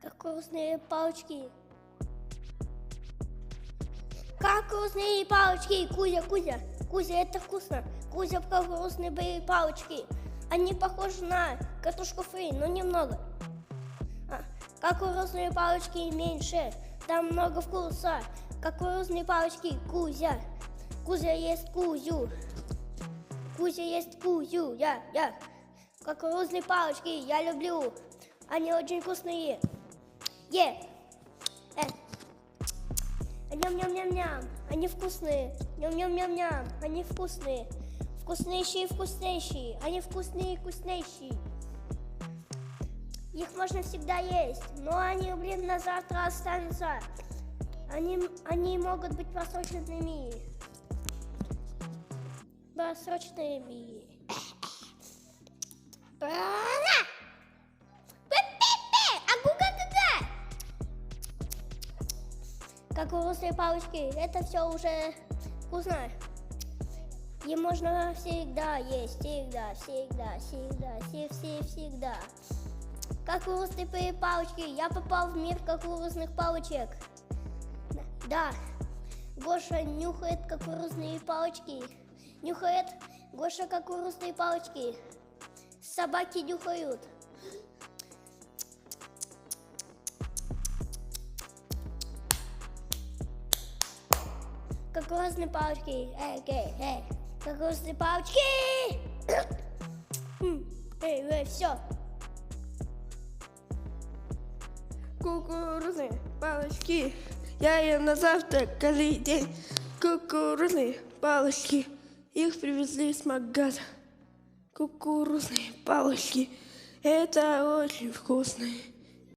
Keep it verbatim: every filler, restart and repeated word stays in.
Кукурузные палочки. Кукурузные палочки. Кузя, Кузя, Кузя, это вкусно. Кузя, кукурузные палочки. Они похожи на картошку фри, но немного. А, кукурузные палочки меньше. Там много вкуса. Кукурузные палочки. Кузя. Кузя ест Кузю. Кузя ест Кузю. Я, я. Кукурузные палочки я люблю. Они очень вкусные. Е. Э. Ням-ням-ням-ням. Они вкусные. Ням-ням-ням-ням. Они вкусные. Вкуснейшие, вкуснейшие. Они вкусные, вкуснейшие. Их можно всегда есть, но они, блин, на завтра останутся. Они, они могут быть просроченными. Просроченными. Кукурузные палочки, это все уже вкусно. И можно всегда есть, всегда, всегда, всегда, все, все, всегда. Кукурузные палочки, я попал в мир кукурузных палочек. Да, Гоша нюхает кукурузные палочки. Нюхает Гоша кукурузные палочки. Собаки нюхают. Кукурузные палочки. Эй, эй, эй. Кукурузные палочки. Эй, эй, все. Кукурузные палочки. Я ем на завтрак каждый день. Кукурузные палочки. Их привезли с магаза. Кукурузные палочки. Это очень вкусные.